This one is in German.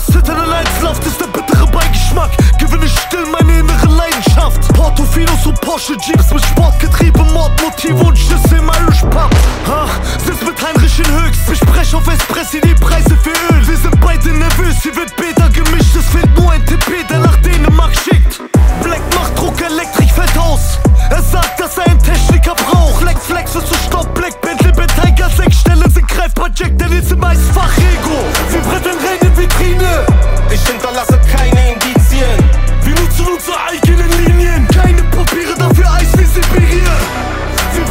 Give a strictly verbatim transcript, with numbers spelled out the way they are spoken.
das Zittern allein Laft ist der bittere Beigeschmack. Gewinne still meine innere Leidenschaft. Portofinos und Porsche Jeeps mit Sport